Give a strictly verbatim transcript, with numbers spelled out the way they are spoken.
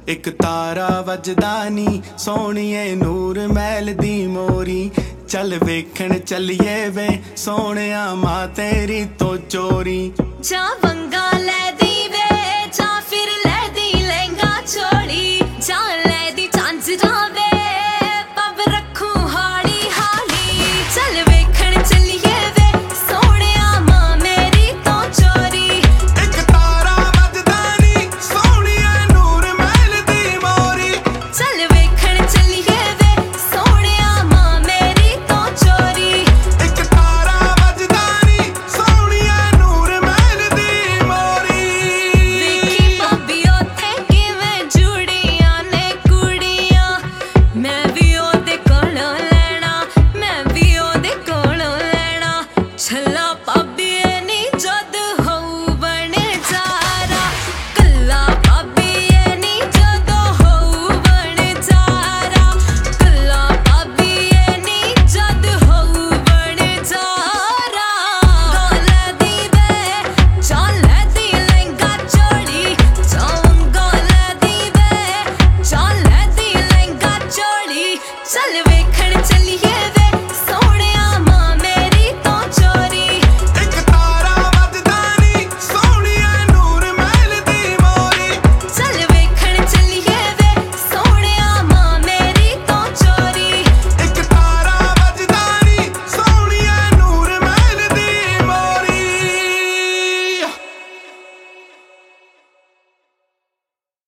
एक तारा वजदा नी सोहणिए नूर महल दी मोरी। चल वेखण चलिए वे सोहणिया मां तेरी तो चोरी। जा वंगा लै दी वे जा फिर लै दी लहंगा चोली। जा लै दी झांझरा वे पब रखूं हाली हाली। चल वेखण चलिए वे सोहणिया मां मेरी तो चोरी। एक तारा वजदा नी सोहणिए नूर महल दी मोरी। चल वेखण चलिए वे सोहणिया मां मेरी तो चोरी। एक तारा वजदा नी सोहणिए नूर महल दी मोरी। वेखी भाभी ओथे किवें जुड़ियां ने कुड़ियां। मैं भी ओदे कोलों लैणा मैं भी ओदे कोलों लैणा। छल्ला भाभी नी जद होऊ बण जारा। कल्ला भाभी नी जद होऊ बण जारा। कल्ला भाभी नी जद होऊ बण जारा। गले दी वे चाले दी लहंगा चोली। जाऊं गले दी वे चाले दी लहंगा चोली। चल वेखण चलिए वे